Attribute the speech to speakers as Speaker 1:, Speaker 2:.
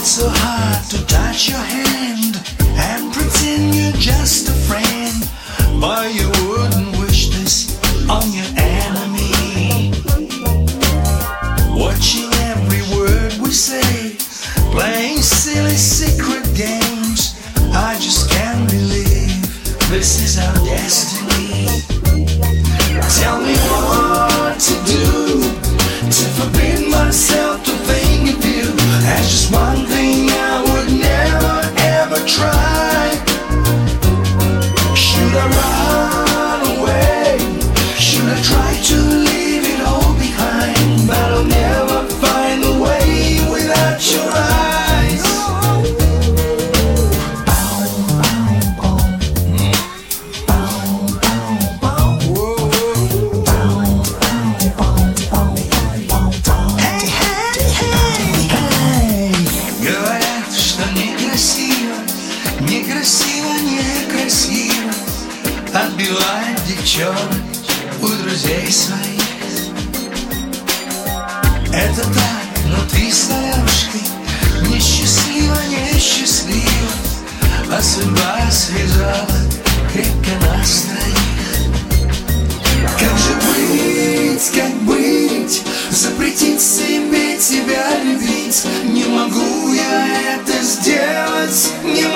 Speaker 1: It's so hard to touch your hand and pretend you're just a friend, but you wouldn't wish this on your enemy. Watching every word we say, playing silly secret games. I just can't believe this is our destiny. Tell me what to do to forbid myself to think of you as just one thing I would never ever try. Should I run away? Should I try to leave it all behind? But I'll never find a way without your eyes. Некрасиво, некрасиво отбивать девчонок у друзей своих. Это так, но ты с Алёшкой несчастливо, несчастливо, а судьба связала крепко нас троих. Как же быть, как быть? Запретить себе тебя любить? Не могу я это сделать, не